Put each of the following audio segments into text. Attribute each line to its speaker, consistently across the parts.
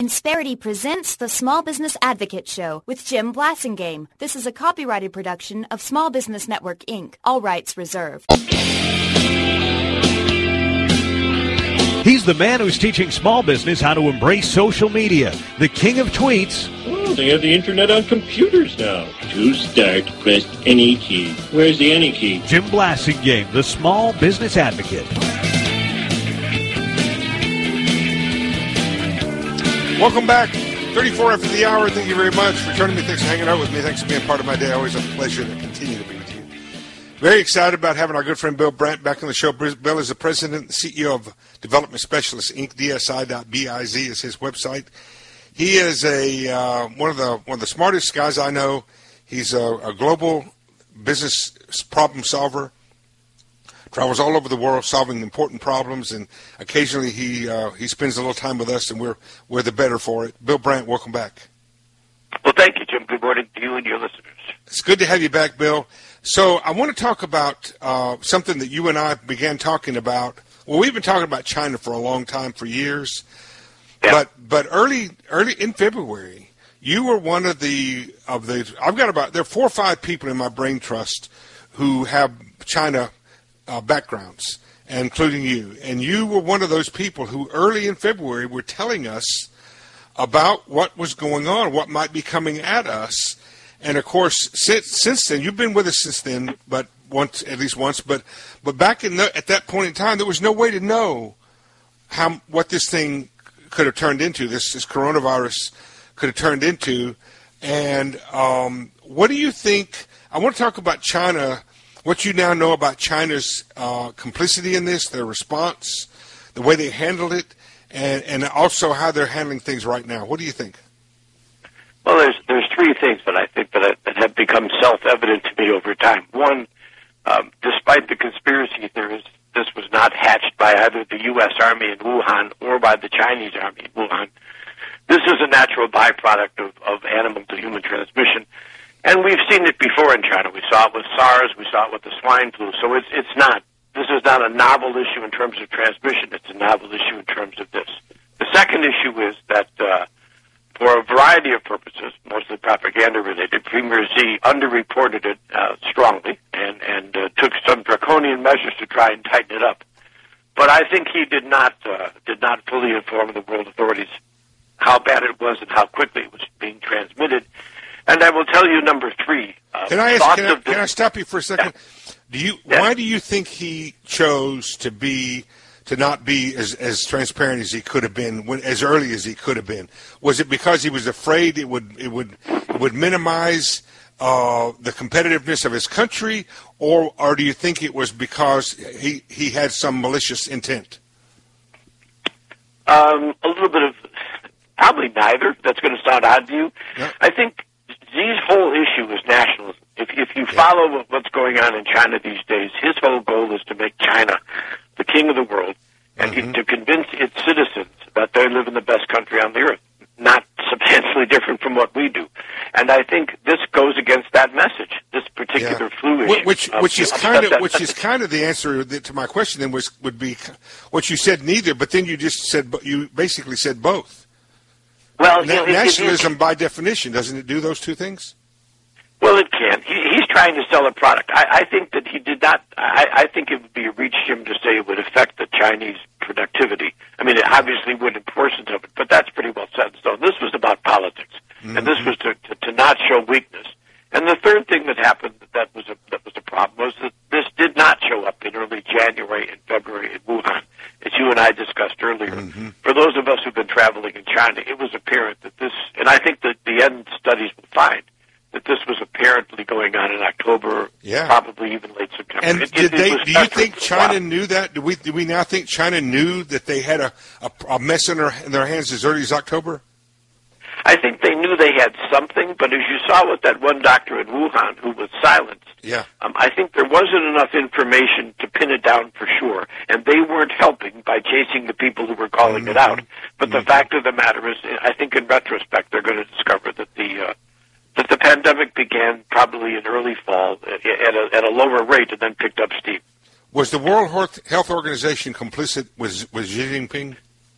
Speaker 1: Insperity presents the Small Business Advocate Show with Jim Blasingame. This is a copyrighted production of Small Business Network, Inc. All rights reserved.
Speaker 2: He's the man who's teaching small business how to embrace social media. The king of tweets.
Speaker 3: Oh, they have the internet on computers now. To start, press any key. Where's the any key?
Speaker 2: Jim Blasingame, the small business advocate.
Speaker 4: Welcome back. 34 after the hour. Thank you very much for joining me. Thanks for hanging out with me. Thanks for being part of my day. Always a pleasure to continue to be with you. Very excited about having our good friend Bill Brandt back on the show. Bill is the president and CEO of Development Specialists, Inc. DSI.biz is his website. He is one of the smartest guys I know. He's a global business problem solver. Travels all over the world solving important problems, and occasionally he spends a little time with us, and we're the better for it. Bill Brandt, welcome back.
Speaker 5: Well, thank you, Jim. Good morning to you and your listeners.
Speaker 4: It's good to have you back, Bill. So I want to talk about something that you and I began talking about. Well, we've been talking about China for a long time, for years. Yeah. But early in February, you were one of the there are 4 or 5 people in my brain trust who have China backgrounds, including you. And you were one of those people who early in February were telling us about what was going on, what might be coming at us. And of course, since then, you've been with us since then, but at least once. But back at that point in time, there was no way to know what this thing could have turned into. This coronavirus could have turned into. And what do you think? I want to talk about China. What you now know about China's complicity in this, their response, the way they handled it, and also how they're handling things right now. What do you think?
Speaker 5: Well, there's 3 things that I think that have become self-evident to me over time. One, despite the conspiracy theories, this was not hatched by either the U.S. Army in Wuhan or by the Chinese Army in Wuhan. This is a natural byproduct of animal-to-human transmission. And we've seen it before in China. We saw it with SARS. We saw it with the swine flu. So this is not a novel issue in terms of transmission. It's a novel issue in terms of this. The second issue is that for a variety of purposes, mostly propaganda-related, Premier Xi underreported it strongly and took some draconian measures to try and tighten it up. But I think he did not fully inform the world authorities how bad it was and how quickly it was being transmitted. And I will tell you, number 3.
Speaker 4: Can I stop you for a second? Yeah. Why do you think he chose to not be as transparent as he could have been as early as he could have been? Was it because he was afraid it would minimize the competitiveness of his country, or do you think it was because he had some malicious intent?
Speaker 5: A little bit of probably neither. That's going to sound odd to you. Yeah. I think Xi's whole issue is nationalism. If you follow what's going on in China these days, his whole goal is to make China the king of the world and to convince its citizens that they live in the best country on the earth, not substantially different from what we do. And I think this goes against that message, this particular flu issue.
Speaker 4: Which is kind of the answer to my question then would be what you said neither, but then you basically said both. Well, nationalism, by definition, doesn't it do those 2 things?
Speaker 5: Well, it can. He's trying to sell a product. I think that he did not. I think it would be a reach him to say it would affect the Chinese productivity. I mean, it obviously would in portions of it, but that's pretty well set in stone. This was about politics, and this was to not show weakness. And the third thing that happened that was a problem was that this did not show up in early January and February in Wuhan, as you and I discussed earlier. For those of us who've been traveling in China, it was apparent that this, and I think that the end studies will find that this was apparently going on in October, probably even late September.
Speaker 4: And do you think China knew that? Do we now think China knew that they had a mess in their hands as early as October?
Speaker 5: I think they knew they had something, but as you saw with that one doctor in Wuhan who was silenced, I think there wasn't enough information to pin it down for sure, and they weren't helping by chasing the people who were calling it out. But the fact of the matter is, I think in retrospect, they're going to discover that the pandemic began probably in early fall at a lower rate and then picked up steam.
Speaker 4: Was the World Health Organization complicit with Xi Jinping?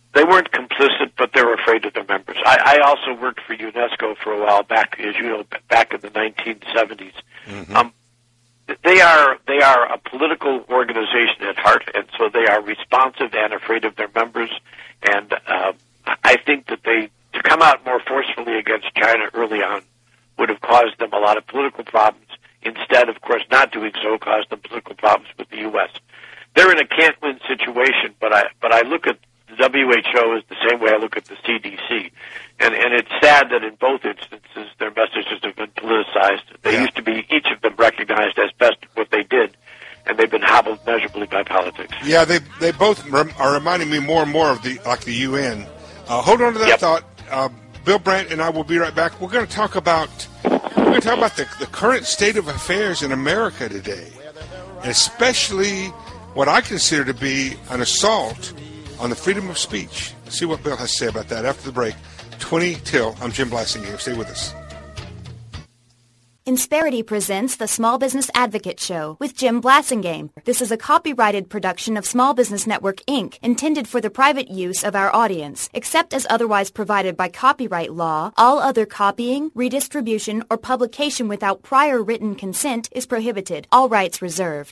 Speaker 5: They weren't complicit, but they were afraid of their members. I also worked for UNESCO for a while back, as you know, back in the 1970s. Mm-hmm. They are a political organization at heart, and so they are responsive and afraid of their members. And I think that to come out more forcefully against China early on would have caused them a lot of political problems. Instead, of course, not doing so caused them political problems with the U.S. They're in a can't-win situation, but I look at the WHO is the same way I look at the CDC. And it's sad that in both instances their messages have been politicized. They used to be, each of them, recognized as best what they did, and they've been hobbled measurably by politics.
Speaker 4: Yeah, they both are reminding me more and more of the UN. Hold on to that thought. Bill Brandt and I will be right back. We're going to talk about the current state of affairs in America today, and especially what I consider to be an assault on the freedom of speech. Let's see what Bill has to say about that after the break. 20 till. I'm Jim Blasingame. Stay with us.
Speaker 1: Insperity presents the Small Business Advocate Show with Jim Blasingame. This is a copyrighted production of Small Business Network, Inc., intended for the private use of our audience. Except as otherwise provided by copyright law, all other copying, redistribution, or publication without prior written consent is prohibited. All rights reserved.